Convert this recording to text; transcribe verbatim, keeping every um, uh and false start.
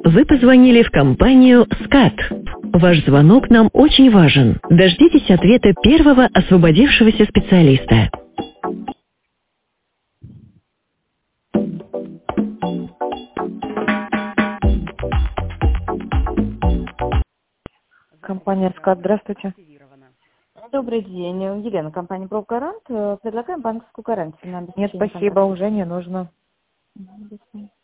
Вы позвонили в компанию «Скат». Ваш звонок нам очень важен. Дождитесь ответа первого освободившегося специалиста. Компания «Скат», здравствуйте. Добрый день. Елена, компания «Брокгарант». Предлагаем банковскую гарантию на Нет, обеспечение спасибо, контракта. уже не нужно. Мгм, объясню.